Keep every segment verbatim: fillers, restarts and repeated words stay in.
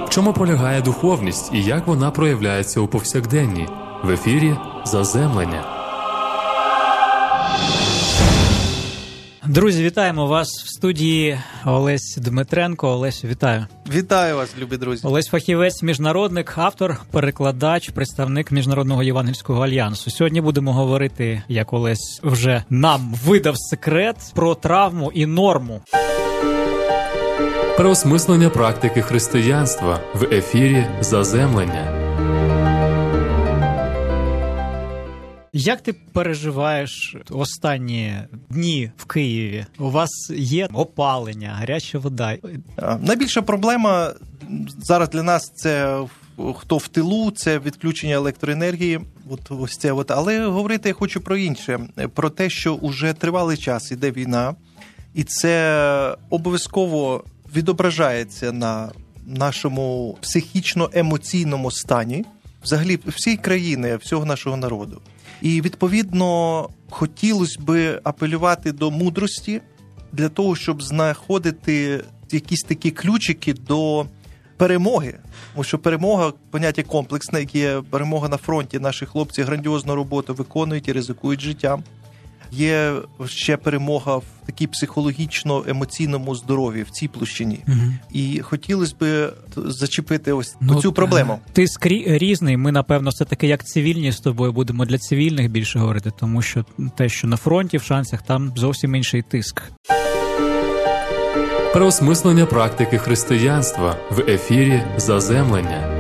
В чому полягає духовність і як вона проявляється у повсякденні? В ефірі «Заземлення». Друзі, вітаємо вас в студії Олесь Дмитренко. Олесю, вітаю. Вітаю вас, любі друзі. Олесь – фахівець, міжнародник, автор, перекладач, представник Міжнародного Євангельського альянсу. Сьогодні будемо говорити, як Олесь вже нам видав секрет, про травму і норму. Переосмислення практики християнства в ефірі «Заземлення». Як ти переживаєш останні дні в Києві? У вас є опалення, гаряча вода? Найбільша проблема зараз для нас – це хто в тилу, це відключення електроенергії. От, ось це от. Але говорити я хочу про інше. Про те, що вже тривалий час іде війна, і це обов'язково відображається на нашому психічно-емоційному стані, взагалі всієї країни, всього нашого народу. І, відповідно, хотілося би апелювати до мудрості для того, щоб знаходити якісь такі ключики до перемоги. Тому що перемога – поняття комплексне, яке є перемога на фронті. Наші хлопці грандіозну роботу виконують і ризикують життям. Є ще перемога в такій психологічно-емоційному здоров'ї, в цій площині. Угу. І хотілося б зачепити ось ну, цю проблему. Ти скрі... різний, ми, напевно, все-таки як цивільні з тобою будемо для цивільних більше говорити, тому що те, що на фронті, в шансах, там зовсім інший тиск. Переосмислення практики християнства в ефірі «Заземлення».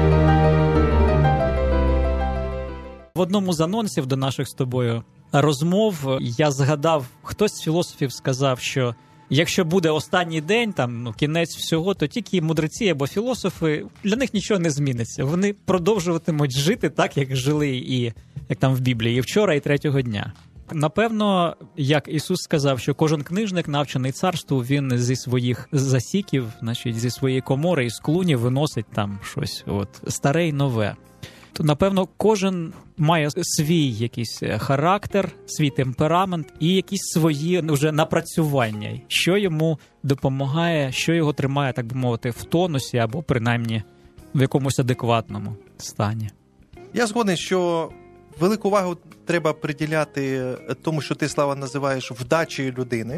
В одному з анонсів до наших з тобою розмов я згадав, хтось з філософів сказав, що якщо буде останній день, там, ну, кінець всього, то тільки мудреці або філософи, для них нічого не зміниться. Вони продовжуватимуть жити так, як жили і, як там в Біблії, і вчора, і третього дня. Напевно, як Ісус сказав, що кожен книжник, навчений царству, він зі своїх засіків, значить, зі своєї комори, із клуні виносить там щось от, старе й нове. То, напевно, кожен має свій якийсь характер, свій темперамент і якісь свої вже напрацювання, що йому допомагає, що його тримає, так би мовити, в тонусі або принаймні в якомусь адекватному стані. Я згоден, що велику увагу треба приділяти тому, що ти, Слава, називаєш вдачею людини.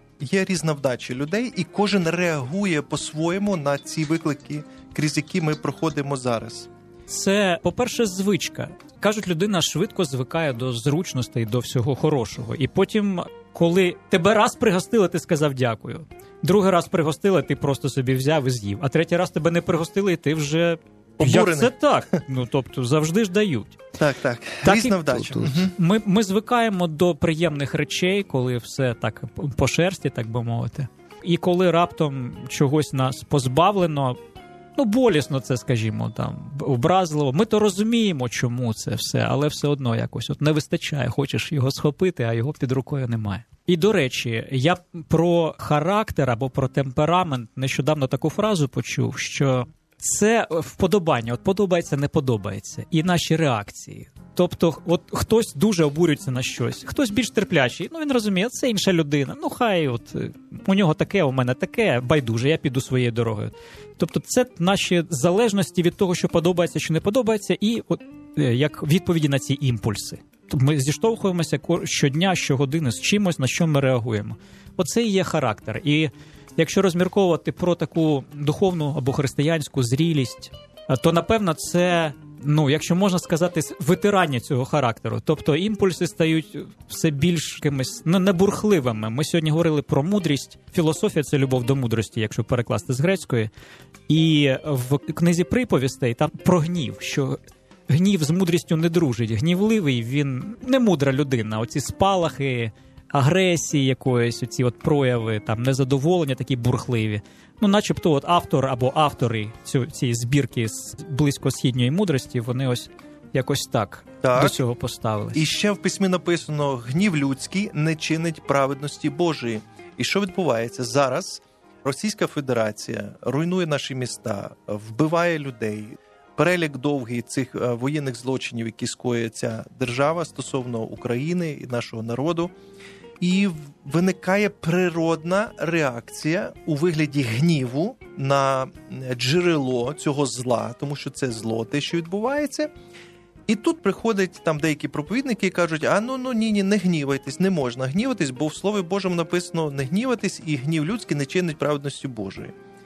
Є різна вдача людей, і кожен реагує по-своєму на ці виклики, крізь які ми проходимо зараз. Це, по-перше, звичка. Кажуть, людина швидко звикає до зручностей, до всього хорошого. І потім, коли тебе раз пригостили, ти сказав дякую. Другий раз пригостили, ти просто собі взяв і з'їв. А третій раз тебе не пригостили, і ти вже... Обурений. Як це так? Ну, тобто, завжди ж дають. Так, так. так Різна і... вдача. Угу. Ми, ми звикаємо до приємних речей, коли все так по шерсті, так би мовити. І коли раптом чогось нас позбавлено, ну, болісно це, скажімо, там, образливо. Ми то розуміємо, чому це все, але все одно якось от не вистачає. Хочеш його схопити, а його під рукою немає. І, до речі, я про характер або про темперамент нещодавно таку фразу почув, що це вподобання. От подобається, не подобається. І наші реакції. Тобто, от хтось дуже обурюється на щось, хтось більш терплячий. Ну, він розуміє, це інша людина. Ну, хай от у нього таке, у мене таке, байдуже, я піду своєю дорогою. Тобто, це наші залежності від того, що подобається, що не подобається, і от як відповіді на ці імпульси. Ми зіштовхуємося щодня, щогодини з чимось, на що ми реагуємо. Оце і є характер. І якщо розмірковувати про таку духовну або християнську зрілість, то, напевно, це, ну, якщо можна сказати, витирання цього характеру. Тобто імпульси стають все більш якимись, ну, небурхливими. Ми сьогодні говорили про мудрість. Філософія – це любов до мудрості, якщо перекласти з грецької. І в книзі приповістей там про гнів, що гнів з мудрістю не дружить. Гнівливий, він не мудра людина. Оці спалахи, агресії якоїсь, оці от прояви, там, незадоволення такі бурхливі. Ну, начебто от автор або автори цю, цієї збірки з близькосхідньої мудрості, вони ось якось так, так до цього поставились. І ще в письмі написано: гнів людський не чинить праведності Божої. І що відбувається? Зараз Російська Федерація руйнує наші міста, вбиває людей. Перелік довгий цих воєнних злочинів, які скоює ця держава стосовно України і нашого народу. і виникає природна реакція у вигляді гніву на джерело цього зла, тому що це зло, те, що відбувається. І тут приходять там деякі проповідники і кажуть, а ну, ну ні, ні, не гнівайтесь, не можна гніватись, бо в Слові Божому написано не гніватись, і гнів людський не чинить праведності Божої.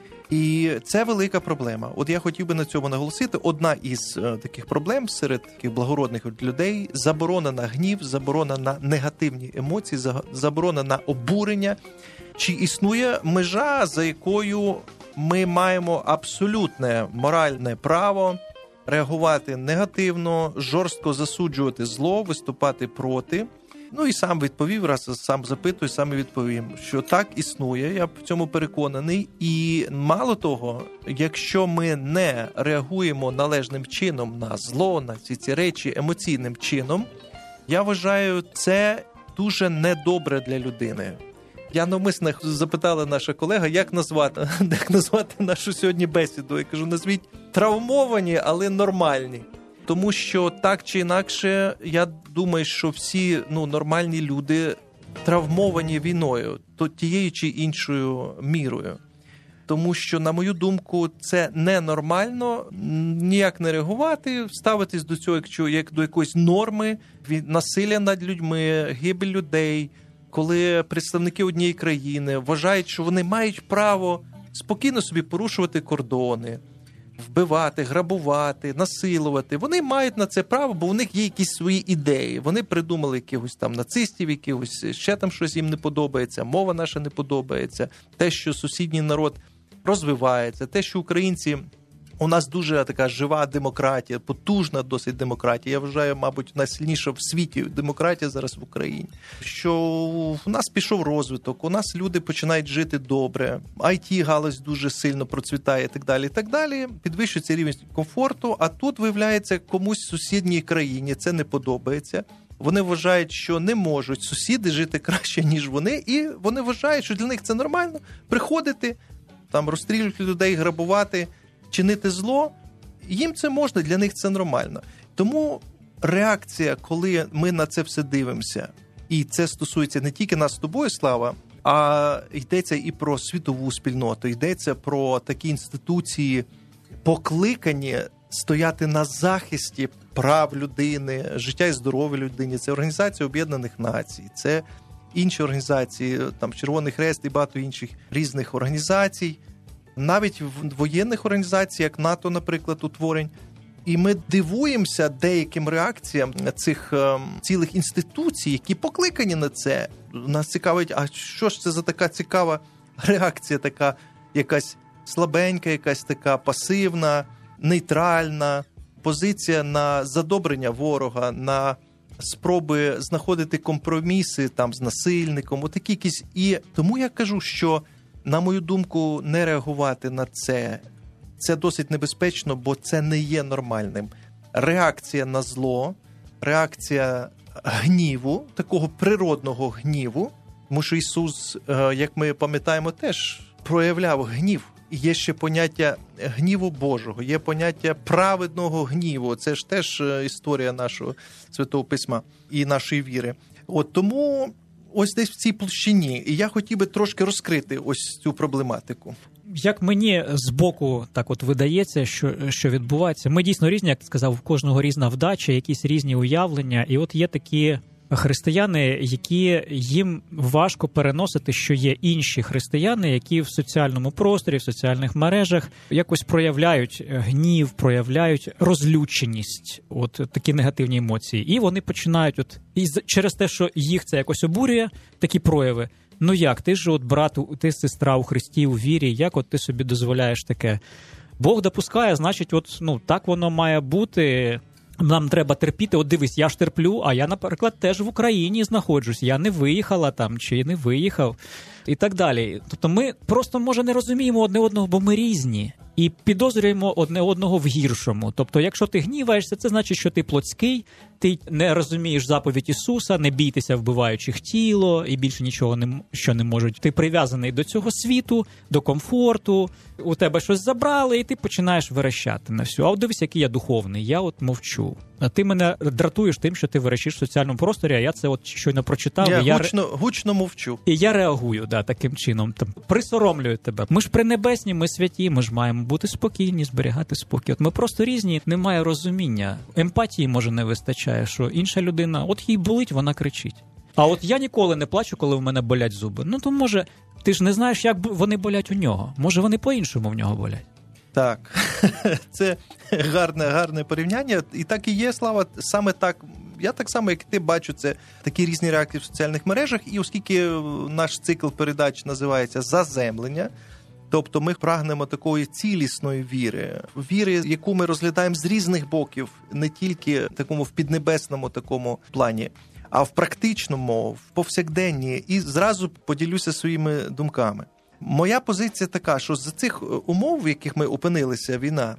І це велика проблема. От я хотів би на цьому наголосити. Одна із е, таких проблем серед таких благородних людей – заборона на гнів, заборона на негативні емоції, заборона на обурення. Чи існує межа, за якою ми маємо абсолютне моральне право реагувати негативно, жорстко засуджувати зло, виступати проти? Ну і сам відповів, раз сам запитую, сам і відповім, що так існує, я в цьому переконаний. І мало того, якщо ми не реагуємо належним чином на зло, на ці ці речі емоційним чином, я вважаю, це дуже недобре для людини. Я навмисно запитала наша колега, як назвати, як назвати нашу сьогодні бесіду. Я кажу, назвіть травмовані, але нормальні. Тому що так чи інакше, я думаю, що всі ну, нормальні люди травмовані війною, то тією чи іншою мірою. Тому що, на мою думку, це ненормально ніяк не реагувати, ставитись до цього як, як до якоїсь норми, насилля над людьми, гибель людей, коли представники однієї країни вважають, що вони мають право спокійно собі порушувати кордони, вбивати, грабувати, насилувати. Вони мають на це право, бо у них є якісь свої ідеї. Вони придумали якихось там нацистів, якихось ще там щось їм не подобається, мова наша не подобається, те, що сусідній народ розвивається, те, що українці... У нас дуже така жива демократія, потужна досить демократія. Я вважаю, мабуть, найсильніша в світі демократія зараз в Україні. Що у нас пішов розвиток, у нас люди починають жити добре, ай ті-галузь дуже сильно процвітає і так далі, і так далі. Підвищується рівень комфорту, а тут, виявляється, комусь в сусідній країні це не подобається. Вони вважають, що не можуть сусіди жити краще, ніж вони, і вони вважають, що для них це нормально приходити, там розстрілювати людей, грабувати, чинити зло, їм це можна, для них це нормально. Тому реакція, коли ми на це все дивимося, і це стосується не тільки нас з тобою, Слава, а йдеться і про світову спільноту, йдеться про такі інституції, покликані стояти на захисті прав людини, життя і здоров'я людини. Це Організація Об'єднаних Націй, це інші організації, там Червоний Хрест і багато інших різних організацій, навіть в воєнних організаціях, як НАТО, наприклад, утворень. І ми дивуємося деяким реакціям цих е, цілих інституцій, які покликані на це. Нас цікавить, а що ж це за така цікава реакція, така якась слабенька, якась така пасивна, нейтральна позиція на задобрення ворога, на спроби знаходити компроміси там з насильником, отакі якісь. І тому я кажу, що, на мою думку, не реагувати на це – це досить небезпечно, бо це не є нормальним. Реакція на зло, реакція гніву, такого природного гніву, тому що Ісус, як ми пам'ятаємо, теж проявляв гнів. Є ще поняття гніву Божого, є поняття праведного гніву. Це ж теж історія нашого Святого Письма і нашої віри. От тому ось десь в цій площині. І я хотів би трошки розкрити ось цю проблематику. Як мені збоку так от видається, що, що відбувається, ми дійсно різні, як ти сказав, в кожного різна вдача, якісь різні уявлення. І от є такі християни, які їм важко переносити, що є інші християни, які в соціальному просторі, в соціальних мережах якось проявляють гнів, проявляють розлюченість, от такі негативні емоції. І вони починають, от і через те, що їх це якось обурює, такі прояви. Ну як, ти ж от брат, ти сестра у Христі, у вірі, як от ти собі дозволяєш таке? Бог допускає, значить, от, ну, так воно має бути, нам треба терпіти. От дивись, я ж терплю, а я, наприклад, теж в Україні знаходжусь, я не виїхала там, чи не виїхав, і так далі. Тобто ми просто, може, не розуміємо одне одного, бо ми різні, і підозрюємо одне одного в гіршому. Тобто, якщо ти гніваєшся, це значить, що ти плотський, Ти не розумієш заповідь Ісуса, не бійтеся вбиваючих тіло, і більше нічого, не, що не можуть. Ти прив'язаний до цього світу, до комфорту, у тебе щось забрали, і ти починаєш верещати на всю. А от дивись, який я духовний, я от мовчу. А ти мене дратуєш тим, що ти верещиш в соціальному просторі, а я це от щойно прочитав. Я, і я гучно, гучно мовчу. І я реагую, да, таким чином. Там, присоромлюю тебе. Ми ж пренебесні, ми святі, ми ж маємо бути спокійні, зберігати спокій. От ми просто різні, немає розуміння. Емпатії, може, не вистачає, що інша людина, от їй болить, вона кричить. А от я ніколи не плачу, коли в мене болять зуби. Ну, то, може, ти ж не знаєш, як вони болять у нього. Може, вони по-іншому в нього болять. Так, це гарне, гарне порівняння. І так і є, Слава, саме так. Я так само, як ти, бачу це такі різні реакції в соціальних мережах. І оскільки наш цикл передач називається «Заземлення», тобто ми прагнемо такої цілісної віри, віри, яку ми розглядаємо з різних боків, не тільки в такому в піднебесному такому плані, а в практичному, в повсякденні. І зразу поділюся своїми думками. Моя позиція така, що за цих умов, в яких ми опинилися, війна,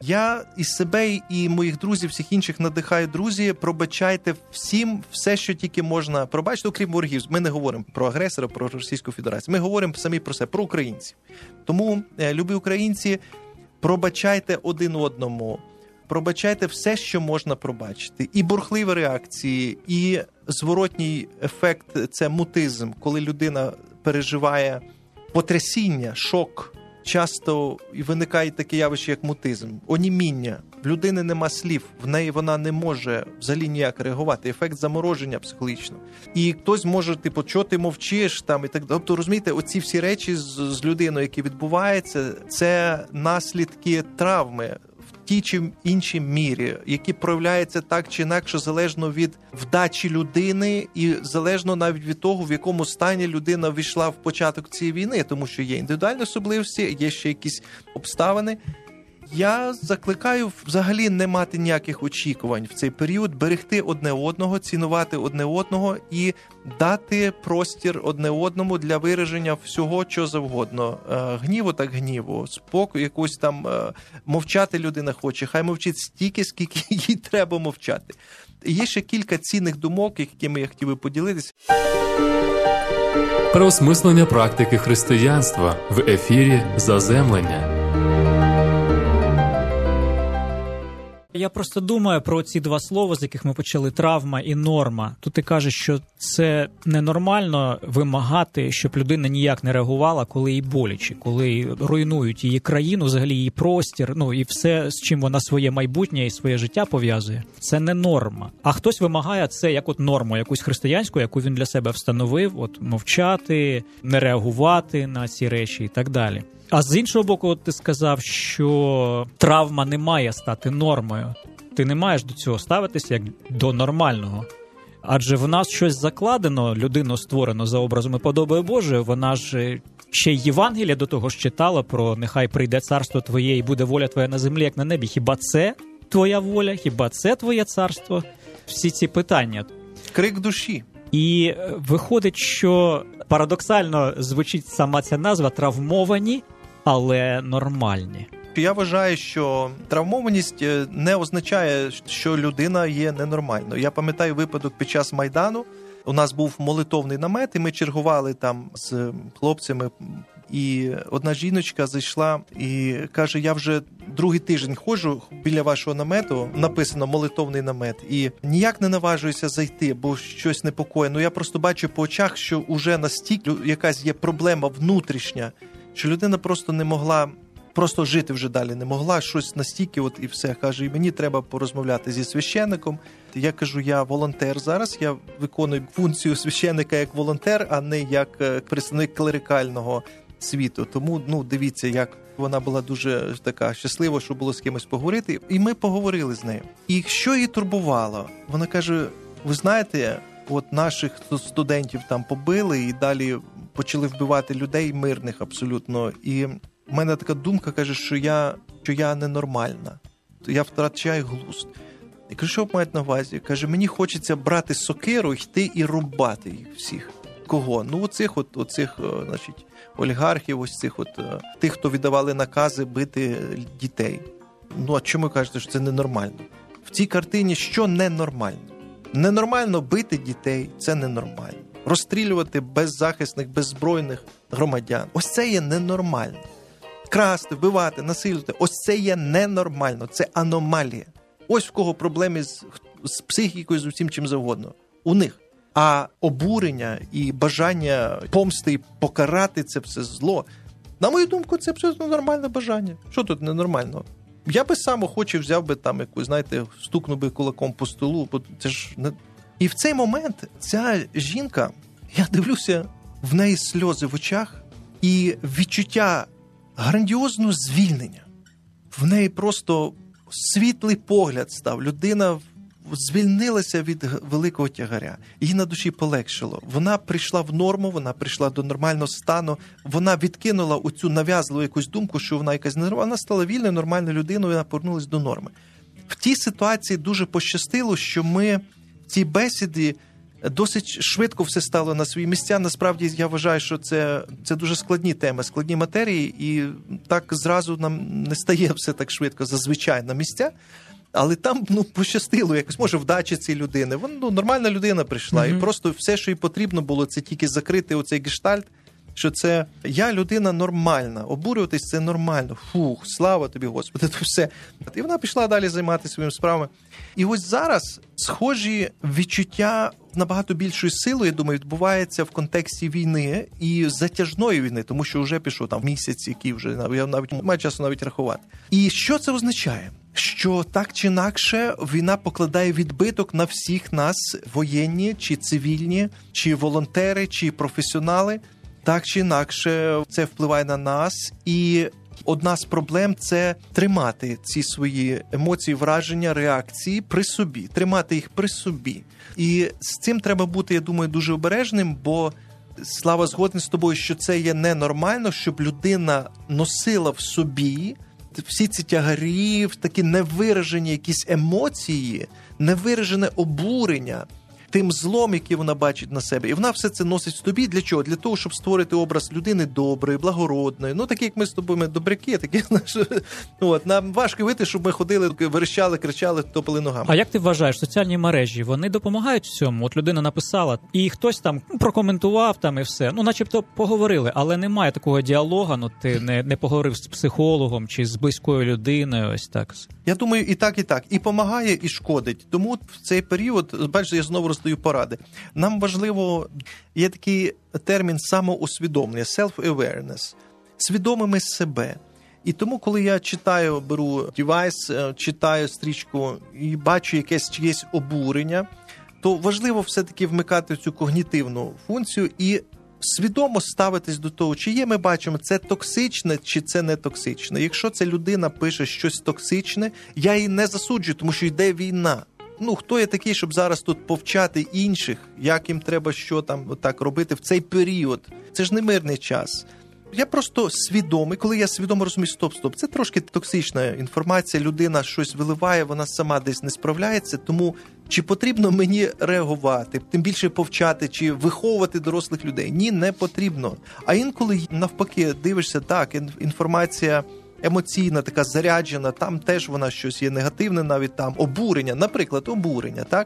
я і себе, і моїх друзів, всіх інших надихаю, друзі, пробачайте всім все, що тільки можна пробачити, окрім ворогів. Ми не говоримо про агресора, про Російську Федерацію. Ми говоримо самі про себе, про українців. Тому, любі українці, пробачайте один одному, пробачайте все, що можна пробачити. І бурхливі реакції, і зворотній ефект – це мутизм, коли людина переживає потрясіння, шок. Часто виникає таке явище, як мутизм, оніміння. В людини нема слів, в неї вона не може взагалі ніяк реагувати. Ефект замороження психологічного. І хтось може, типу, що ти мовчиш, там, і так. Тобто, розумієте, оці всі речі з, з людиною, які відбуваються, це наслідки травми в тій чи іншій мірі, які проявляються так чи інакше, залежно від вдачі людини і залежно навіть від того, в якому стані людина ввійшла в початок цієї війни, тому що є індивідуальні особливості, є ще якісь обставини. Я закликаю взагалі не мати ніяких очікувань в цей період, берегти одне одного, цінувати одне одного і дати простір одне одному для вираження всього, що завгодно. Гніву так гніву, спокою, якось там мовчати людина хоче, хай мовчить стільки, скільки їй треба мовчати. І є ще кілька цінних думок, якими я хотів би поділитися. Переосмислення практики християнства в ефірі «Заземлення». Я просто думаю про ці два слова, з яких ми почали, травма і норма. Тут ти кажеш, що це ненормально вимагати, щоб людина ніяк не реагувала, коли їй боляче, коли руйнують її країну, взагалі її простір, ну і все, з чим вона своє майбутнє і своє життя пов'язує. Це не норма. А хтось вимагає це як от норму, якусь християнську, яку він для себе встановив, от мовчати, не реагувати на ці речі і так далі. А з іншого боку, от ти сказав, що травма не має стати нормою. Ти не маєш до цього ставитися як до нормального. Адже в нас щось закладено, людину створено за образом і подобою Божою, вона ж ще й Євангелія до того ж читала про «Нехай прийде царство твоє і буде воля твоя на землі, як на небі». Хіба це твоя воля? Хіба це твоє царство? Всі ці питання. Крик душі. І виходить, що парадоксально звучить сама ця назва «травмовані», але нормальні. Я вважаю, що травмованість не означає, що людина є ненормальною. Я пам'ятаю випадок під час Майдану. У нас був молитовний намет, і ми чергували там з хлопцями. І одна жіночка зайшла і каже, я вже другий тиждень ходжу біля вашого намету, написано молитовний намет, і ніяк не наважуюся зайти, бо щось непокоє. Ну я просто бачу по очах, що уже настільки якась є проблема внутрішня, що людина просто не могла, просто жити вже далі не могла, щось настільки, от і все. Каже, і мені треба порозмовляти зі священником. Я кажу, я волонтер зараз, я виконую функцію священника як волонтер, а не як представник клерикального світу. Тому, ну, дивіться, як вона була дуже така щаслива, що було з кимось поговорити. І ми поговорили з нею. І що її турбувало? Вона каже, ви знаєте, от наших студентів там побили і далі почали вбивати людей мирних абсолютно. І в мене така думка, каже, що я, що я ненормальна. Я втрачаю глузд. Я кажу, що мають на увазі? Каже, мені хочеться брати сокиру, йти і рубати їх всіх. Кого? Ну, оцих от, оцих, значить, олігархів, ось цих от, тих, хто віддавали накази бити дітей. Ну, а чому ви кажете, що це ненормально? в цій картині, що ненормально. Ненормально бити дітей, це ненормально. Розстрілювати беззахисних, беззбройних громадян. Ось це є ненормально. Красти, вбивати, насилувати. Ось це є ненормально. Це аномалія. Ось в кого проблеми з, з психікою, з усім чим завгодно. У них. А обурення і бажання помсти і покарати це все зло, на мою думку, це абсолютно нормальне бажання. Що тут ненормального? Я би сам охоче взяв би там якусь, знаєте, стукнув би кулаком по столу, бо це ж не... І в цей момент ця жінка, я дивлюся, в неї сльози в очах і відчуття грандіозного звільнення. В неї просто світлий погляд став. Людина звільнилася від великого тягаря. Їй на душі полегшило. Вона прийшла в норму, вона прийшла до нормального стану, вона відкинула оцю нав'язливу якусь думку, що вона якась ненормальна. Вона стала вільною, нормальною людиною, вона повернулася до норми. В тій ситуації дуже пощастило, що ми в цій бесіді досить швидко все стало на свої місця. Насправді, я вважаю, що це, це дуже складні теми, складні матерії, і так зразу нам не стає все так швидко зазвичай на місця. Але там, ну, пощастило якось, може, вдача цієї людини. Вона, ну, нормальна людина прийшла, mm-hmm. і просто все, що їй потрібно було, це тільки закрити оцей гештальт, що це я людина нормальна, обурюватись це нормально. Фух, слава тобі, Господи, то все. І вона пішла далі займатися своїми справами. І ось зараз схожі відчуття набагато більшою силою, я думаю, відбувається в контексті війни і затяжної війни, тому що вже пішов там місяць, який вже, я навіть маю часу навіть рахувати. І що це означає? Що так чи інакше війна покладає відбиток на всіх нас, воєнні, чи цивільні, чи волонтери, чи професіонали. Так чи інакше це впливає на нас. І одна з проблем – це тримати ці свої емоції, враження, реакції при собі. Тримати їх при собі. І з цим треба бути, я думаю, дуже обережним, бо Слава згоден з тобою, що це є ненормально, щоб людина носила в собі всі ці тягарі, такі невиражені якісь емоції, невиражене обурення тим злом, який вона бачить на себе. І вона все це носить в собі. Для чого? Для того, щоб створити образ людини доброї, благородної. Ну, такі, як ми з тобою, ми добряки, такі, знаєш, от, нам важко вийти, щоб ми ходили, верещали, кричали, топили ногами. А як ти вважаєш, соціальні мережі, вони допомагають в цьому? От людина написала, і хтось там прокоментував там і все. Ну, начебто поговорили, але немає такого діалогу, ну, ти не, не поговорив з психологом чи з близькою людиною, ось так. Я думаю, і так, і так. І помагає, і шкодить. Тому в цей період, бачите, я знову роздаю поради. Нам важливо, є такий термін самоусвідомлення, self-awareness, свідомими себе. І тому, коли я читаю, беру девайс, читаю стрічку і бачу якесь чиєсь обурення, то важливо все-таки вмикати цю когнітивну функцію і свідомо ставитись до того, чи є, ми бачимо, це токсичне, чи це не токсичне. Якщо ця людина пише щось токсичне, я її не засуджую, тому що йде війна. Ну, хто я такий, щоб зараз тут повчати інших, як їм треба що там так робити в цей період? Це ж не мирний час. Я просто свідомий, коли я свідомо розумію, стоп-стоп, це трошки токсична інформація, людина щось виливає, вона сама десь не справляється, тому чи потрібно мені реагувати, тим більше повчати, чи виховувати дорослих людей? Ні, не потрібно. А інколи навпаки дивишся, так, інформація емоційна, така заряджена, там теж вона щось є негативне, навіть там обурення, наприклад, обурення, так?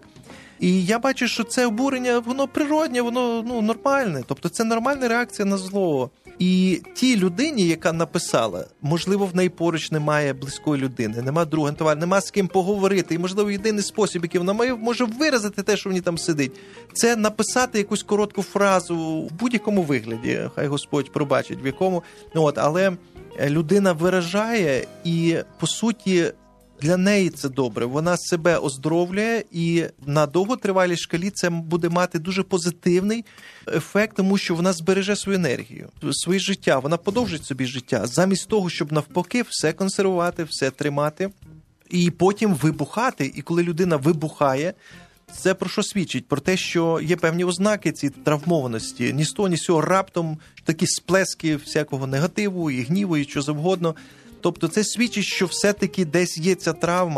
І я бачу, що це обурення, воно природне, воно ну, нормальне, тобто це нормальна реакція на зло. І тій людині, яка написала, можливо, в неї поруч немає близької людини, нема друга, товар, нема з ким поговорити, і, можливо, єдиний спосіб, який вона має, може виразити те, що в ній там сидить, це написати якусь коротку фразу в будь-якому вигляді, хай Господь пробачить, в якому, от, але людина виражає і, по суті, для неї це добре. Вона себе оздоровлює, і на довготривалій шкалі це буде мати дуже позитивний ефект, тому що вона збереже свою енергію, своє життя, вона подовжить собі життя, замість того, щоб навпаки все консервувати, все тримати і потім вибухати. І коли людина вибухає, це про що свідчить? Про те, що є певні ознаки цієї травмованості. Ні з того, ні з цього раптом такі сплески всякого негативу і гніву, і що завгодно. Тобто це свідчить, що все-таки десь є ця травма,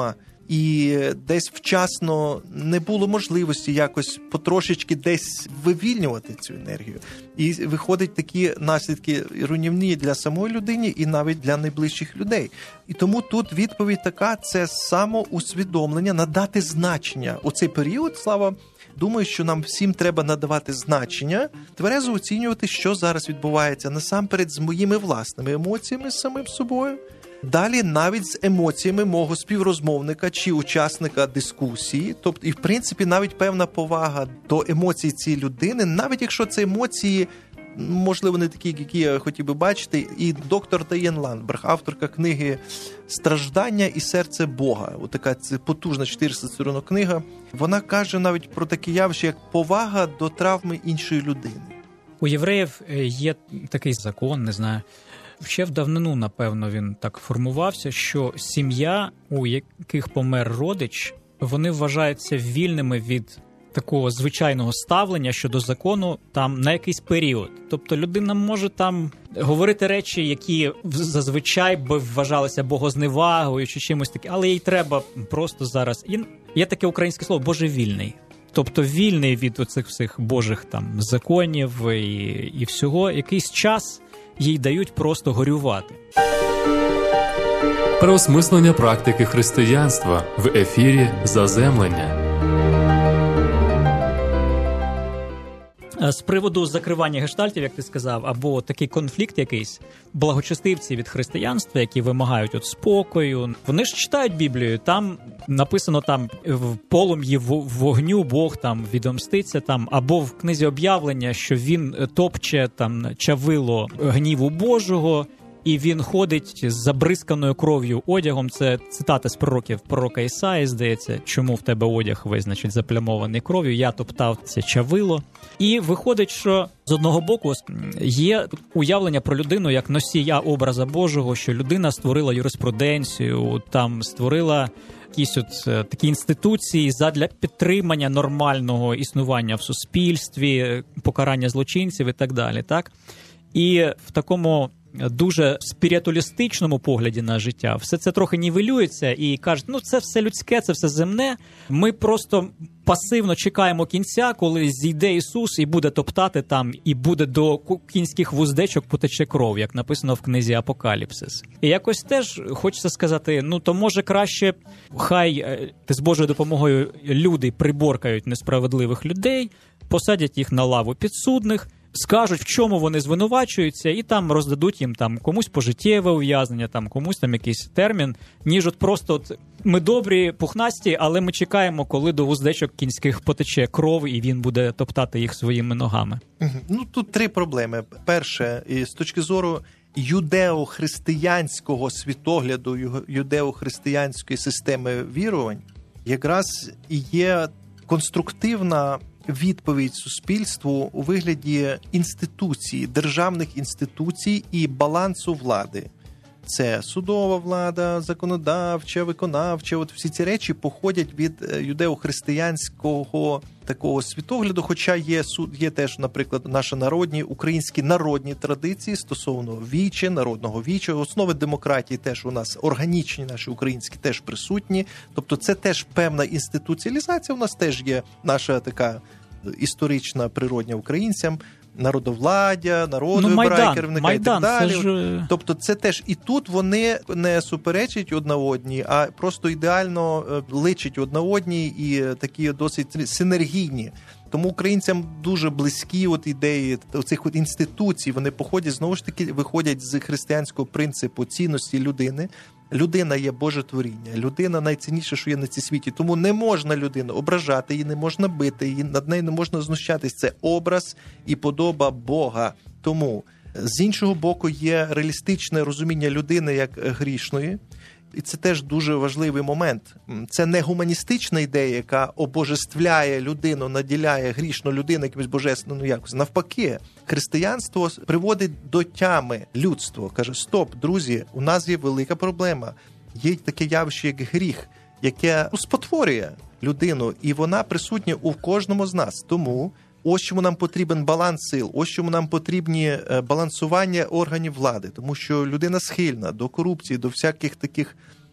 і десь вчасно не було можливості якось потрошечки десь вивільнювати цю енергію. І виходять такі наслідки руйнівні для самої людини і навіть для найближчих людей. І тому тут відповідь така – це самоусвідомлення, надати значення. У цей період, Слава, думаю, що нам всім треба надавати значення, тверезо оцінювати, що зараз відбувається насамперед з моїми власними емоціями, з самим собою. Далі навіть з емоціями мого співрозмовника чи учасника дискусії. Тобто, і в принципі навіть певна повага до емоцій цієї людини, навіть якщо це емоції, можливо, не такі, які я хотів би бачити. І доктор Дайен Ландберг, авторка книги «Страждання і серце Бога», отака потужна чотириста сторінок книга, вона каже навіть про таке явище, як повага до травми іншої людини. У євреїв є такий закон, не знаю, ще в давнину, напевно, він так формувався, що сім'я, у яких помер родич, вони вважаються вільними від такого звичайного ставлення щодо закону там на якийсь період. Тобто людина може там говорити речі, які зазвичай би вважалися богозневагою чи чимось таким, але їй треба просто зараз. І є таке українське слово «божевільний». Тобто вільний від оцих всіх божих там законів і, і всього. Якийсь час їй дають просто горювати. Переосмислення практики християнства в ефірі «Заземлення». З приводу закривання гештальтів, як ти сказав, або такий конфлікт якийсь, благочестивці від християнства, які вимагають от спокою, вони ж читають Біблію, там написано там в полум'ї вогню Бог там відомститься, там, або в книзі об'явлення, що він топче там чавило гніву Божого, і він ходить з забризканою кров'ю одягом. Це цитата з пророків, пророка Ісаї, здається, чому в тебе одяг весь, значить, заплямований кров'ю, я топтав це чавило. І виходить, що з одного боку є уявлення про людину як носія образа Божого, що людина створила юриспруденцію, там створила якісь от такі інституції задля підтримання нормального існування в суспільстві, покарання злочинців і так далі, так? І в такому дуже спіритуалістичному погляді на життя все це трохи нівелюється і кажуть, ну це все людське, це все земне, ми просто пасивно чекаємо кінця, коли зійде Ісус і буде топтати там, і буде до кінських вуздечок потече кров, як написано в книзі Апокаліпсис. І якось теж хочеться сказати, ну то може краще хай з Божою допомогою люди приборкають несправедливих людей, посадять їх на лаву підсудних, скажуть, в чому вони звинувачуються, і там роздадуть їм там комусь пожиттєве ув'язнення, там комусь там якийсь термін, ніж от просто от ми добрі, пухнасті, але ми чекаємо, коли до вуздечок кінських потече кров, і він буде топтати їх своїми ногами. Ну, тут три проблеми. Перше, з точки зору юдео-християнського світогляду, юдео-християнської системи вірувань, якраз і є конструктивна відповідь суспільству у вигляді інституцій, державних інституцій і балансу влади. Це судова влада, законодавча, виконавча. От всі ці речі походять від юдео-християнського такого світогляду, хоча є, є теж, наприклад, наші народні, українські народні традиції стосовно віче, народного віча. Основи демократії теж у нас органічні, наші українські теж присутні. Тобто це теж певна інституціалізація. У нас теж є наша така історична, природня українцям, народовладдя, народ ну, вибирає Майдан, керівника Майдан, і так далі. Це ж... Тобто це теж і тут вони не суперечать одна одній, а просто ідеально личать одна одній і такі досить синергійні. Тому українцям дуже близькі от ідеї цих от інституцій, вони походять, знову ж таки, виходять з християнського принципу цінності людини. Людина є Боже творіння, людина найцінніше, що є на цій світі. Тому не можна людину ображати, її не можна бити, її, над нею не можна знущатись. Це образ і подоба Бога. Тому, з іншого боку, є реалістичне розуміння людини як грішної. І це теж дуже важливий момент. Це не гуманістична ідея, яка обожествляє людину, наділяє грішну людину якимось божественним, ну якось. Навпаки, християнство приводить до тями людство. Каже, стоп, друзі, у нас є велика проблема. Є таке явище, як гріх, яке спотворює людину, і вона присутня у кожному з нас. Тому ось чому нам потрібен баланс сил, ось чому нам потрібні балансування органів влади, тому що людина схильна до корупції, до всяких таких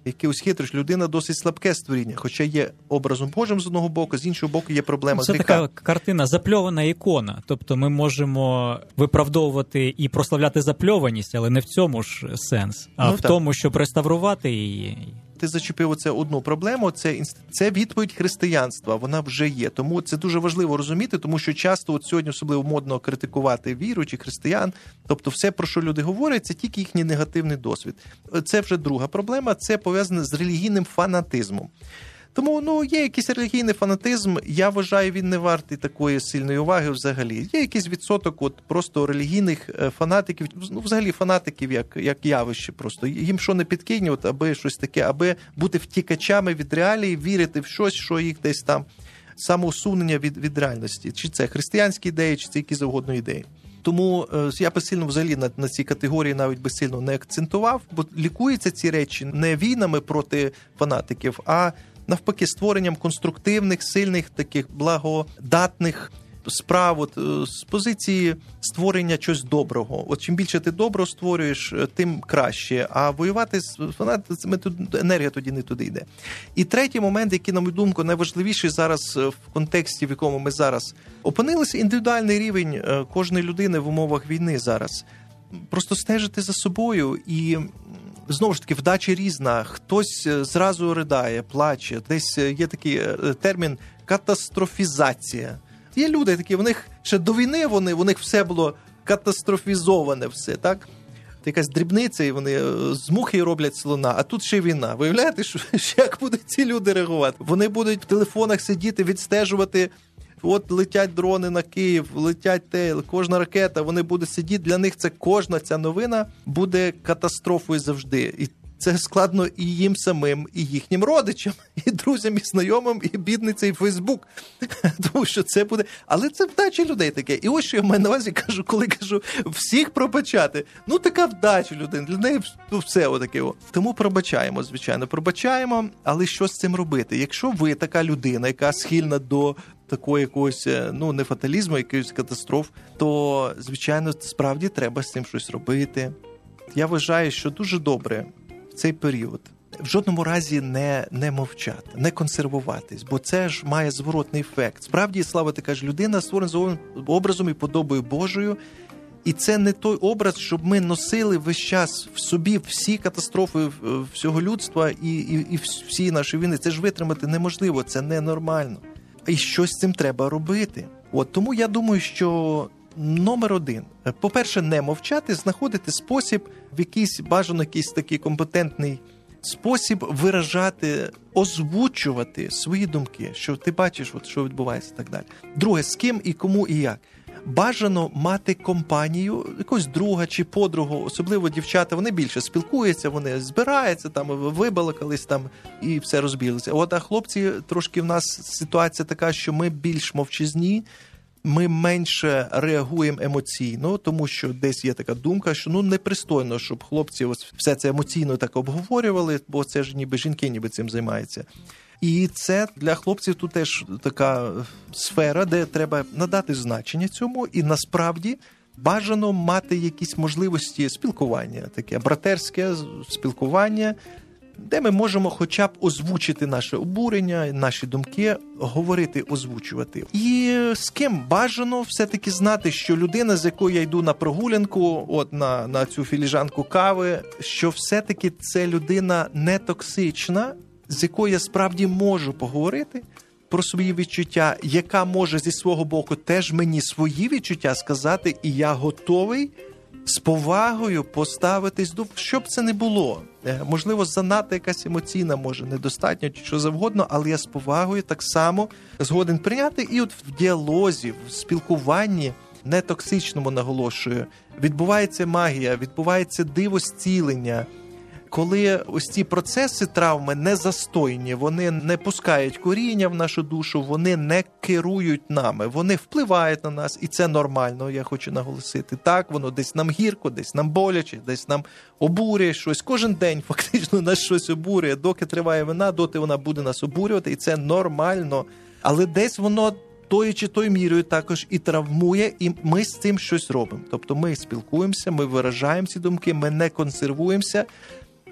якихось хитрощів. Людина досить слабке створіння, хоча є образом Божим з одного боку, з іншого боку є проблема Це гріха. така картина запльована ікона. Тобто ми можемо виправдовувати і прославляти запльованість, але не в цьому ж сенс, а ну, в так. тому, щоб реставрувати її. Ти зачепив оце одну проблему, це, це відповідь християнства, вона вже є. Тому це дуже важливо розуміти, тому що часто от сьогодні особливо модно критикувати віру чи християн, тобто все, про що люди говорять, це тільки їхній негативний досвід. Це вже друга проблема, це пов'язане з релігійним фанатизмом. Тому, ну, є якийсь релігійний фанатизм, я вважаю, він не вартий такої сильної уваги взагалі. Є якийсь відсоток от просто релігійних фанатиків, ну, взагалі фанатиків як, як явище просто. Їм що не підкинь, от, аби щось таке, аби бути втікачами від реалії, вірити в щось, що їх десь там самоусунення від, від реальності. Чи це християнські ідеї, чи це які завгодно ідеї. Тому е, я би сильно взагалі на, на ці категорії навіть би сильно не акцентував, бо лікуються ці речі не війнами проти фанатиків, а навпаки, створенням конструктивних, сильних, таких благодатних справ от, з позиції створення чогось доброго. От чим більше ти добро створюєш, тим краще. А воювати з фанатами, енергія тоді не туди йде. І третій момент, який, на мою думку, найважливіший зараз в контексті, в якому ми зараз опинилися, індивідуальний рівень кожної людини в умовах війни зараз. Просто стежити за собою і... Знову ж таки, вдача різна. Хтось зразу ридає, плаче. Десь є такий термін катастрофізація. Є люди такі, в них ще до війни вони, у них все було катастрофізоване все, так? Якась дрібниця, і вони з мухи роблять слона, а тут ще війна. Виявляєте, що, як будуть ці люди реагувати? Вони будуть в телефонах сидіти, відстежувати. От летять дрони на Київ, летять те, кожна ракета, вони будуть сидіти, для них це кожна ця новина буде катастрофою завжди. І це складно і їм самим, і їхнім родичам, і друзям, і знайомим, і бідниця, і Фейсбук. Тому що це буде... Але це вдача людей таке. І ось що я маю на увазі кажу, коли кажу всіх пробачати. Ну, така вдача людини, для неї все отаке. Тому пробачаємо, звичайно, пробачаємо, але що з цим робити? Якщо ви така людина, яка схильна до такого якогось, ну, не фаталізму, якихось катастроф, то, звичайно, справді треба з цим щось робити. Я вважаю, що дуже добре в цей період в жодному разі не, не мовчати, не консервуватись, бо це ж має зворотний ефект. Справді, Слава, ти кажеш, людина створена за образом і подобою Божою, і це не той образ, щоб ми носили весь час в собі всі катастрофи всього людства і, і, і всі наші війни. Це ж витримати неможливо, це ненормально. І щось з цим треба робити. От, тому я думаю, що номер один. По-перше, не мовчати, знаходити спосіб, в якийсь, бажано якийсь такий компетентний спосіб виражати, озвучувати свої думки, що ти бачиш, от, що відбувається і так далі. Друге, з ким і кому і як. Бажано мати компанію, якогось друга чи подругу, особливо дівчата, вони більше спілкуються, вони збираються, там, вибалакались там і все розбіглися. От, а хлопці, трошки в нас ситуація така, що ми більш мовчазні, ми менше реагуємо емоційно, тому що десь є така думка, що ну непристойно, щоб хлопці ось все це емоційно так обговорювали, бо це ж ніби жінки ніби цим займаються. І це для хлопців тут теж така сфера, де треба надати значення цьому, і насправді бажано мати якісь можливості спілкування, таке братерське спілкування, де ми можемо хоча б озвучити наше обурення, наші думки, говорити, озвучувати. І з ким бажано все-таки знати, що людина, з якою я йду на прогулянку, от на, на цю філіжанку кави, що все-таки це людина не токсична, з якою я справді можу поговорити про свої відчуття, яка може зі свого боку теж мені свої відчуття сказати, і я готовий з повагою поставитись до, що б це не було. Можливо, занадто якась емоційна, може, недостатньо, чи що завгодно, але я з повагою так само згоден прийняти. І от в діалозі, в спілкуванні, не токсичному, наголошую, відбувається магія, відбувається диво зцілення. Коли ось ці процеси травми не застойні, вони не пускають коріння в нашу душу, вони не керують нами, вони впливають на нас, і це нормально, я хочу наголосити. Так, воно десь нам гірко, десь нам боляче, десь нам обурює щось. Кожен день фактично нас щось обурює. Доки триває війна, доти вона буде нас обурювати, і це нормально. Але десь воно тою чи тою мірою також і травмує, і ми з цим щось робимо. Тобто ми спілкуємося, ми виражаємо ці думки, ми не консервуємося.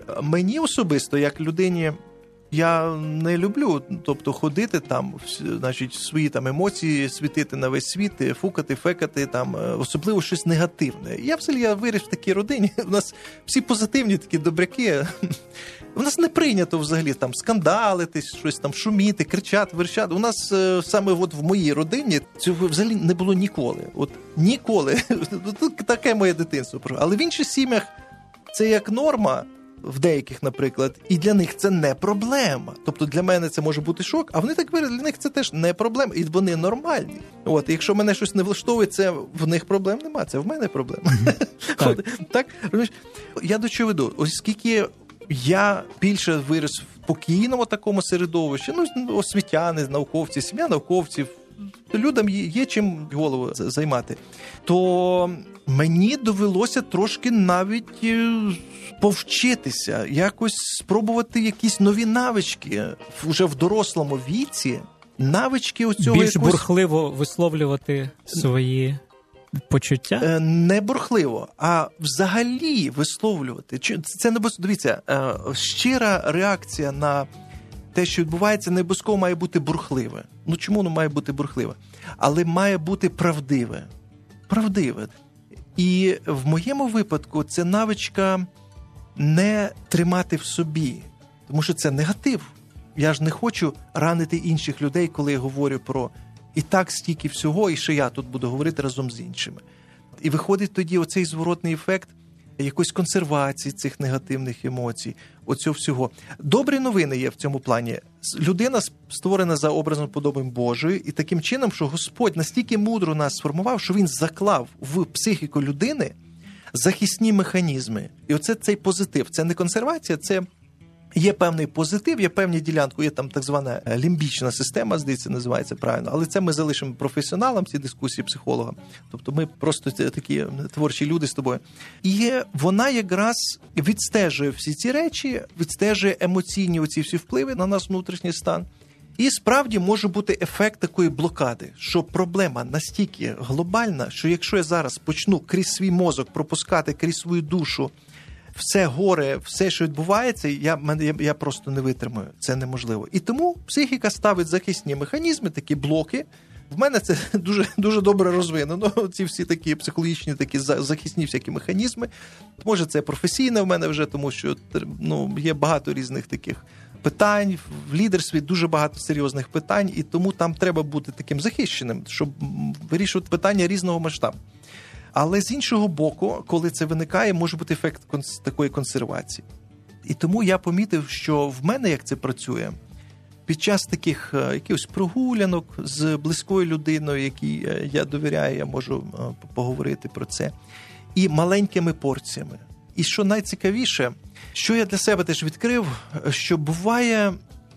Мені особисто, як людині, я не люблю, тобто ходити там, значить, свої там емоції світити на весь світ, фукати, фекати, там, особливо щось негативне. Я взагалі я виріс в такій родині, у нас всі позитивні такі добряки. У нас не прийнято взагалі там скандалити, щось там шуміти, кричати, верчати. У нас саме от в моїй родині цього взагалі не було ніколи. От ніколи. Таке моє дитинство. Але в інших сім'ях це як норма, в деяких, наприклад, і для них це не проблема. Тобто для мене це може бути шок, а вони так говорять, для них це теж не проблема, і вони нормальні. От, і якщо мене щось не влаштовує, це в них проблем нема, це в мене проблема. Так. Так? Я до чого веду? Оскільки я більше виріс в спокійному такому середовищі, ну, освітяни, науковці, сім'я науковців, людям є чим голову займати, то мені довелося трошки навіть повчитися, якось спробувати якісь нові навички вже в дорослому віці, навички оцього більш якось... бурхливо висловлювати свої почуття? Не бурхливо, а взагалі висловлювати. Це не дивіться, щира реакція на те, що відбувається, не обов'язково має бути бурхливе. Ну чому воно має бути бурхливе? Але має бути правдиве. Правдиве. І в моєму випадку це навичка не тримати в собі, тому що це негатив. Я ж не хочу ранити інших людей, коли я говорю про і так стільки всього, і ще я тут буду говорити разом з іншими. І виходить тоді оцей зворотний ефект якоїсь консервації цих негативних емоцій, оцього всього. Добрі новини є в цьому плані. Людина створена за образом подобою Божою, і таким чином, що Господь настільки мудро нас сформував, що Він заклав в психіку людини захисні механізми. І оце цей позитив. Це не консервація, це є певний позитив, є певні ділянки, є там так звана лімбічна система, здається, називається правильно, але це ми залишимо професіоналам, ці дискусії психологам. Тобто ми просто такі творчі люди з тобою. І вона якраз відстежує всі ці речі, відстежує емоційні оці всі впливи на наш внутрішній стан. І справді може бути ефект такої блокади, що проблема настільки глобальна, що якщо я зараз почну крізь свій мозок пропускати, крізь свою душу все горе, все, що відбувається, я, я, я просто не витримаю. Це неможливо. І тому психіка ставить захисні механізми, такі блоки. В мене це дуже, дуже добре розвинено. Ці всі такі психологічні, такі захисні всякі механізми. Може, це професійне в мене вже, тому що ну, є багато різних таких питань. В лідерстві дуже багато серйозних питань, і тому там треба бути таким захищеним, щоб вирішувати питання різного масштабу. Але з іншого боку, коли це виникає, може бути ефект конс- такої консервації. І тому я помітив, що в мене, як це працює, під час таких е, якихось прогулянок з близькою людиною, якій е, я довіряю, я можу е, поговорити про це, і маленькими порціями. І що найцікавіше, що я для себе теж відкрив, що буває,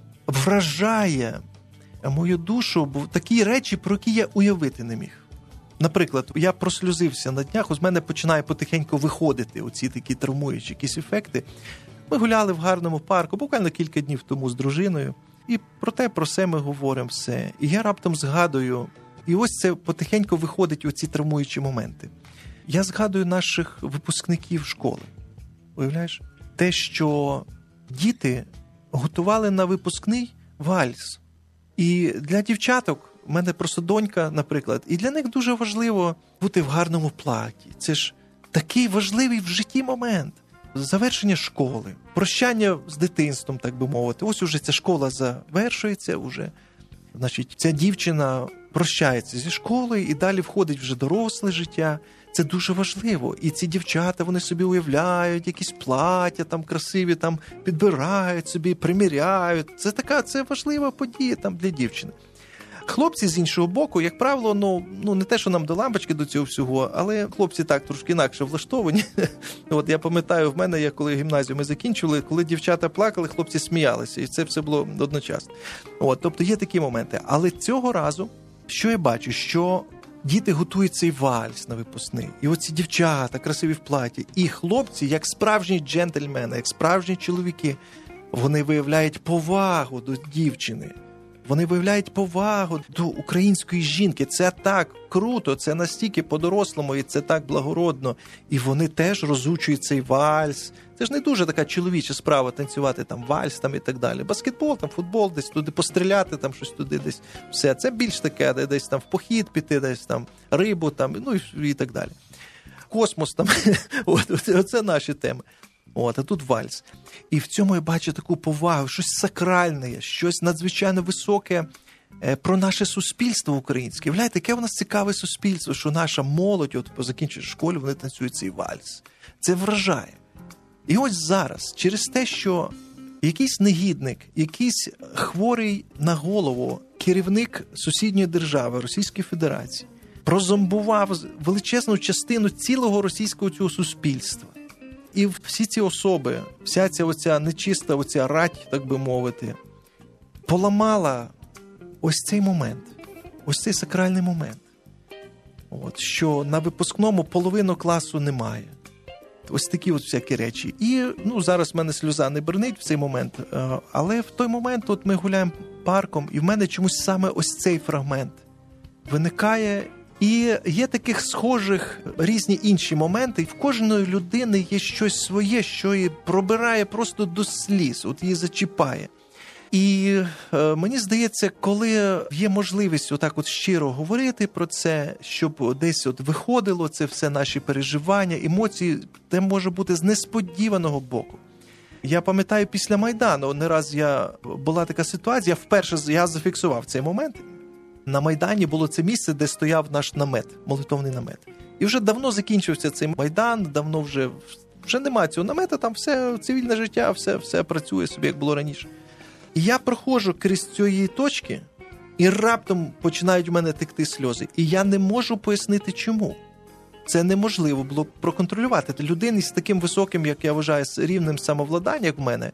вражає мою душу такі речі, про які я уявити не міг. Наприклад, я прослюзився на днях, з мене починає потихеньку виходити оці такі травмуючі якісь ефекти. Ми гуляли в гарному парку, буквально кілька днів тому з дружиною, і про те, про все ми говоримо все. І я раптом згадую, і ось це потихеньку виходить оці травмуючі моменти. Я згадую наших випускників школи. Уявляєш? Те, що діти готували на випускний вальс. І для дівчаток, у мене просто донька, наприклад, і для них дуже важливо бути в гарному платі. Це ж такий важливий в житті момент. Завершення школи, прощання з дитинством, так би мовити. Ось уже ця школа завершується, уже, значить, ця дівчина прощається зі школою і далі входить вже доросле життя. Це дуже важливо. І ці дівчата, вони собі уявляють, якісь плаття там красиві, там підбирають собі, приміряють. Це така, це важлива подія там для дівчини. Хлопці, з іншого боку, як правило, ну, ну не те, що нам до лампочки до цього всього, але хлопці так трошки інакше влаштовані. От я пам'ятаю, в мене, я коли гімназію ми закінчували, коли дівчата плакали, хлопці сміялися, і це все було одночасно. От, тобто є такі моменти. Але цього разу, що я бачу, що діти готують цей вальс на випускний. І оці дівчата, красиві в платі, і хлопці, як справжні джентльмени, як справжні чоловіки, вони виявляють повагу до дівчини. Вони виявляють повагу до української жінки. Це так круто, це настільки по-дорослому, і це так благородно. І вони теж розучують цей вальс. Це Це ж не дуже така чоловіча справа танцювати там вальс там і так далі. Баскетбол, там футбол, десь туди постріляти, там щось туди десь все. Це більш таке, десь там в похід піти, десь там рибу, там, ну і, і так далі. Космос там, от, оце наші теми. От, а тут вальс. І в цьому я бачу таку повагу, щось сакральне, щось надзвичайно високе про наше суспільство українське. Уявляєте, яке у нас цікаве суспільство, що наша молодь, от по закінченні школи, вони танцюють цей вальс. Це вражає. І ось зараз, через те, що якийсь негідник, якийсь хворий на голову керівник сусідньої держави, Російської Федерації, прозомбував величезну частину цілого російського цього суспільства. І всі ці особи, вся ця оця нечиста оця рать, так би мовити, поламала ось цей момент, ось цей сакральний момент. От, що на випускному половину класу немає. Ось такі от всякі речі. І, ну, зараз в мене сльоза не бринить в цей момент, але в той момент от ми гуляємо парком, і в мене чомусь саме ось цей фрагмент виникає. І є таких схожих різні інші моменти. І в кожної людини є щось своє, що її пробирає просто до сліз, от її зачіпає. І е, мені здається, коли є можливість отак от щиро говорити про це, щоб десь от виходило це все наші переживання, емоції, це може бути з несподіваного боку. Я пам'ятаю, після Майдану, не раз я, була така ситуація, вперше я зафіксував цей момент. На Майдані було це місце, де стояв наш намет, молитовний намет. І вже давно закінчився цей Майдан, давно вже, вже немає цього намета, там все цивільне життя, все, все працює собі, як було раніше. І я проходжу крізь цієї точки, і раптом починають у мене текти сльози. І я не можу пояснити, чому. Це неможливо було проконтролювати. Людини з таким високим, як я вважаю, з рівнем самовладання, як в мене,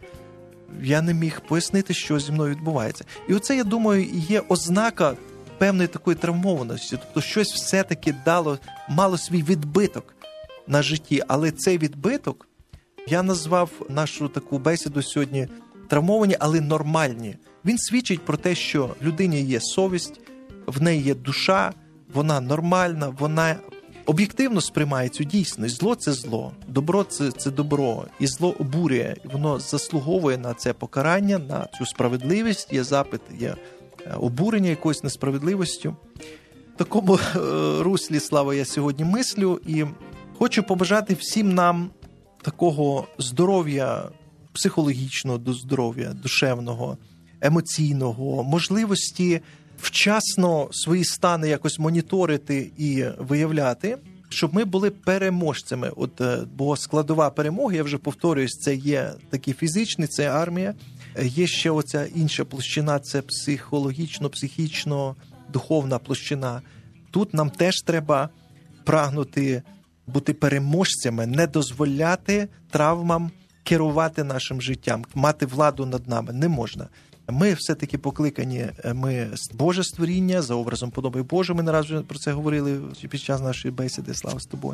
я не міг пояснити, що зі мною відбувається. І оце, я думаю, є ознака певної такої травмованості. Тобто щось все-таки дало, мало свій відбиток на житті. Але цей відбиток, я назвав нашу таку бесіду сьогодні травмовані, але нормальні. Він свідчить про те, що людині є совість, в неї є душа, вона нормальна, вона об'єктивно сприймає цю дійсність. Зло – це зло, добро – це, це добро. І зло обурює, воно заслуговує на це покарання, на цю справедливість. Є запит, є обурення якоюсь несправедливістю. В такому е, руслі, Слава, я сьогодні мислю і хочу побажати всім нам такого здоров'я, психологічного до здоров'я, душевного, емоційного, можливості вчасно свої стани якось моніторити і виявляти, щоб ми були переможцями. От, бо складова перемоги, я вже повторююсь, це є такий фізичний, це армія. Є ще оця інша площина, це психологічно, психічно, духовна площина. Тут нам теж треба прагнути бути переможцями, не дозволяти травмам керувати нашим життям, мати владу над нами не можна. Ми все-таки покликані, ми Боже створіння, за образом подоби Божої, ми не раз вже про це говорили під час нашої бесіди, Слава, з тобою.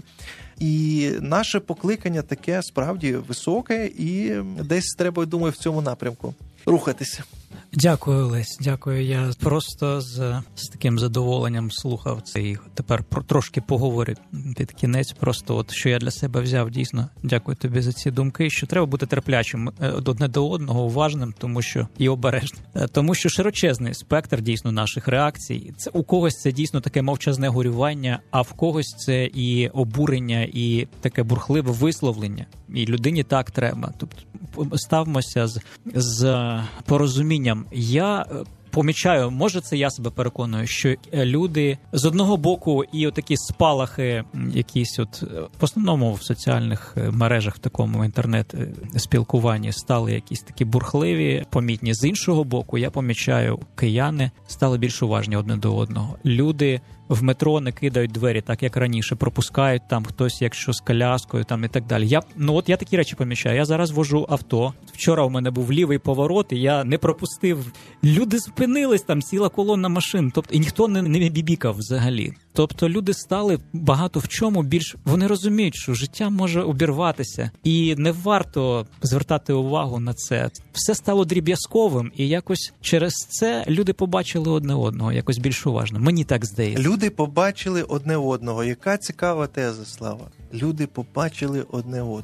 І наше покликання таке справді високе, і десь треба, думаю, в цьому напрямку рухатися. Дякую, Олесь, дякую. Я просто з, з таким задоволенням слухав це і тепер про, трошки поговорю під кінець. Просто от що я для себе взяв, дійсно, дякую тобі за ці думки, що треба бути терплячим одне до одного, уважним, тому що і обережним. Тому що широчезний спектр дійсно наших реакцій. Це у когось це дійсно таке мовчазне горювання, а в когось це і обурення, і таке бурхливе висловлення. І людині так треба. Тобто ставмося з, з порозумінням. Я помічаю, може це я себе переконую, що люди з одного боку і отакі спалахи якісь от, в основному в соціальних мережах, в такому інтернет-спілкуванні стали якісь такі бурхливі, помітні. З іншого боку, я помічаю, кияни стали більш уважні одне до одного. Люди в метро не кидають двері, так як раніше, пропускають там хтось, якщо з коляскою, там і так далі. Я, ну от я такі речі помічаю. Я зараз вожу авто. Вчора у мене був лівий поворот, і я не пропустив. Люди зупинились, там ціла колона машин, тобто і ніхто не, не бібікав взагалі. Тобто люди стали багато в чому більш... Вони розуміють, що життя може обірватися, і не варто звертати увагу на це. Все стало дріб'язковим, і якось через це люди побачили одне одного, якось більш уважно. Мені так здається. Люди побачили одне одного. Яка цікава теза, Слава. Люди побачили одне одного.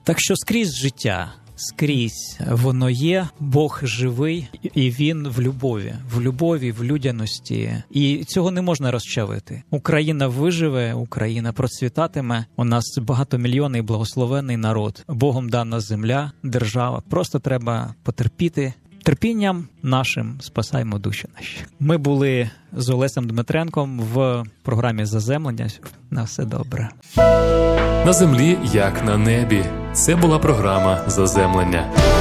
Так що скрізь життя, скрізь воно є, Бог живий, і Він в любові, в любові, в людяності. І цього не можна розчавити. Україна виживе, Україна процвітатиме. У нас багатомільйонний благословенний народ. Богом дана земля, держава. Просто треба потерпіти. Терпінням нашим спасаймо душі наші. Ми були з Олесем Дмитренком в програмі «Заземлення». На все добре. На землі, як на небі. Це була програма «Заземлення».